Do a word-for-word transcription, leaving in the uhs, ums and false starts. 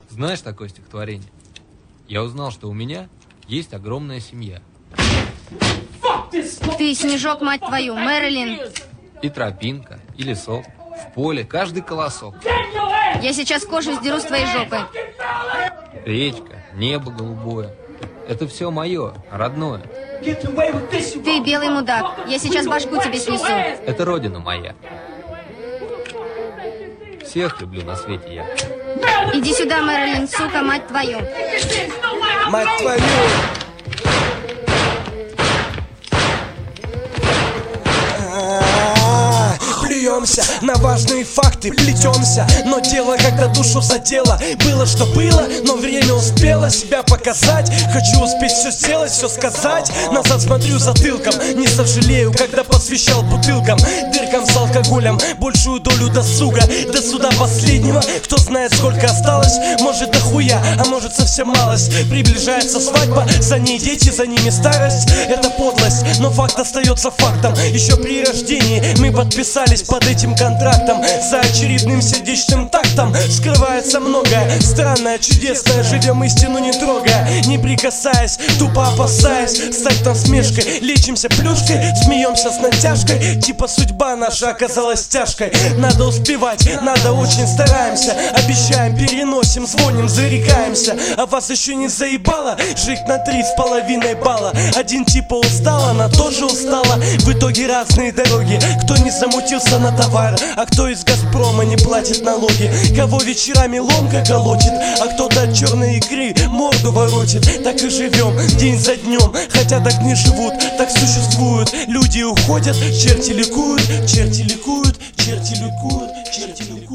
Знаешь такое стихотворение? Я узнал, что у меня есть огромная семья. Ты снежок, мать твою, Мэрилин. И тропинка, и лесок, в поле каждый колосок. Я сейчас кожу сдеру с твоей жопы. Речка, небо голубое. Это все мое, родное. Ты белый мудак. Я сейчас башку тебе снесу. Это родина моя. Всех люблю на свете я. Иди сюда, Мэрилин, сука, мать твою. Мать твою! Плюемся на важные факты, плетемся, но дело, когда душу задело. Было, что было, но время успело себя показать. Хочу успеть все сделать, все сказать. Назад смотрю затылком, не сожалею, когда посвящал бутылкам, дыркам с алкоголем, большую долю досуга. До суда последнего, кто знает, сколько осталось. Может, дохуя, а может, совсем малость. Приближается свадьба, за ней дети, за ними старость. Это подлость, но факт остается фактом. Еще при рождении мы подписались под этим контрактом. За очередным сердечным тактом скрывается многое странное, чудесное. Живем истину не трогая, не прикасаясь, тупо опасаясь стать насмешкой. Лечимся плюшкой, смеемся с натяжкой. Типа судьба наша оказалась тяжкой. Надо успевать, надо, очень стараемся. Обещаем, переносим, звоним, зарекаемся. А вас еще не заебало жить на три с половиной балла? Один типа устал, она тоже устала. В итоге разные дороги. Кто не замутился на товар, а кто из Газпрома не платит налоги. Кого вечерами ломка колотит, а кто-то от черной игры морду воротит. Так и живем день за днем, хотя так не живут, так существуют. Люди уходят, черти ликуют, черти ликуют, черти ликуют, черти ликуют.